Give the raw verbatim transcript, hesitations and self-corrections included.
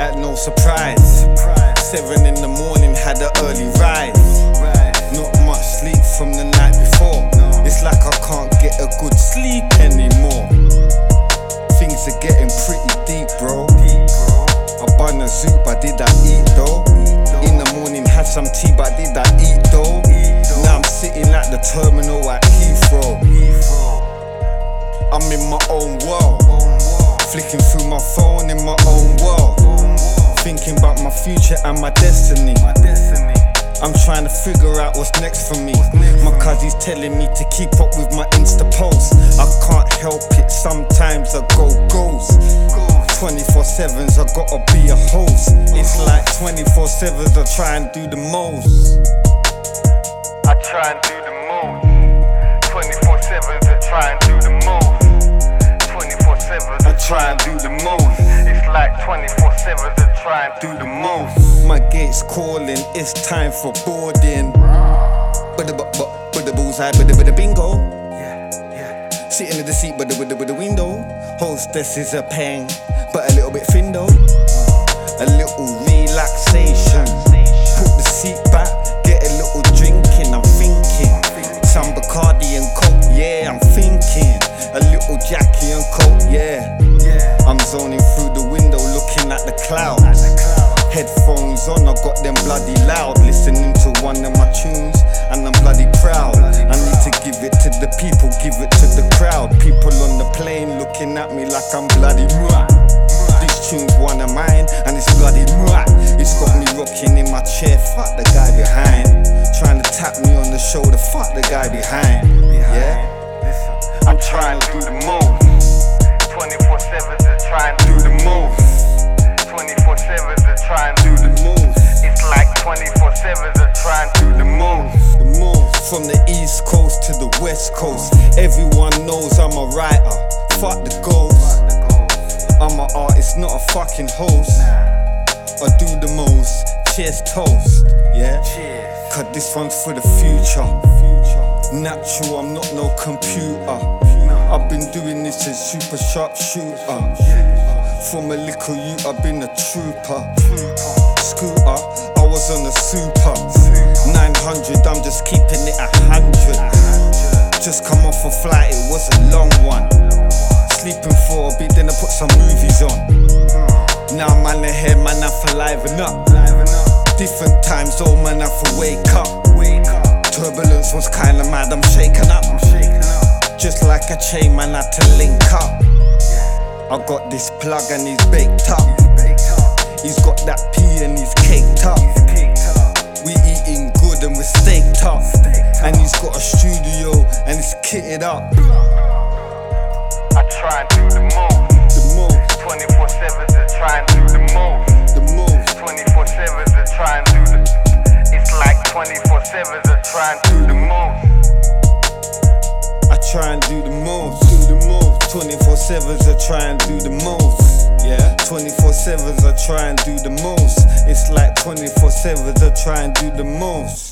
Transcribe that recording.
at no surprise. Seven in the morning, had an early rise. Not much sleep from the night before. It's like I can't get a good sleep anymore. Things are getting pretty deep, bro. I bun a soup, but did I eat though? In the morning, had some tea, but did I eat though? Now I'm sitting at the terminal at Heathrow. I'm in my own world, flicking through my phone in my own world, thinking about my future and my destiny. I'm trying to figure out what's next for me. My cousin's telling me to keep up with my Insta posts. I can't help it, sometimes I go ghost. twenty-four sevens, I gotta be a host. It's like twenty-four sevens, I try and do the most. I try and do the most. twenty-four sevens, I try and do the most. twenty-four sevens, I try and do the most. It's like twenty-four sevens, I try and do the most. My gate's calling, it's time for boarding. But the but but but the bullseye, but the but the bingo. Sitting in the seat, but the with the with the window. Hostess is a pang, but a little bit thin though. A little relaxation. Put the seat back, get a little drinking. I'm thinking some Bacardi and Coke, yeah. I'm thinking a little Jackie and Coke, yeah. I'm zoning through the window, looking at the clouds. Headphones on, I got them bloody loud, listening to one of my tunes, and I'm bloody proud. I need to give it to the people, give it to the crowd. People on the plane looking at me like I'm bloody mwah. This tune's one of mine, and it's bloody mwah. It's got me rocking in my chair, fuck the guy behind. Trying to tap me on the shoulder, fuck the guy behind. Yeah, I'm trying to do the most. twenty-four sevens, I try and do the most. twenty-four sevens, I try and do the most. It's like twenty-four sevens, I try and do the most. The most. From the east coast to the west coast, everyone knows I'm a writer. Fuck the ghost. I'm an artist, not a fucking host. I do the most. Cheers, toast. Yeah. Cause this one's for the future. Natural, I'm not no computer. I've been doing this as super sharp shooter. From a little youth, I've been a trooper. Scooter, I was on a super nine hundred, I'm just keeping it a hundred. Just come off a flight, it was a long one. Sleeping for a bit, then I put some movies on. Now man ahead, man I for liven up. Different times, old man I for wake up. Turbulence was kinda mad, I'm shaking up. Just like a chain, man I had to link up. I got this plug and he's baked up. He's got that P and he's caked up. We eating good and we're staked up. And he's got a studio and it's kitted up. I try and do the most. The most. twenty-four sevens, I try and do the most. The most. twenty-four sevens, I try and do the. It's like twenty-four sevens, I try and do the most. I try and do the most, do the most. twenty-four sevens, I try and do the most. Yeah, twenty-four sevens, I try and do the most. It's like twenty-four sevens, I try and do the most.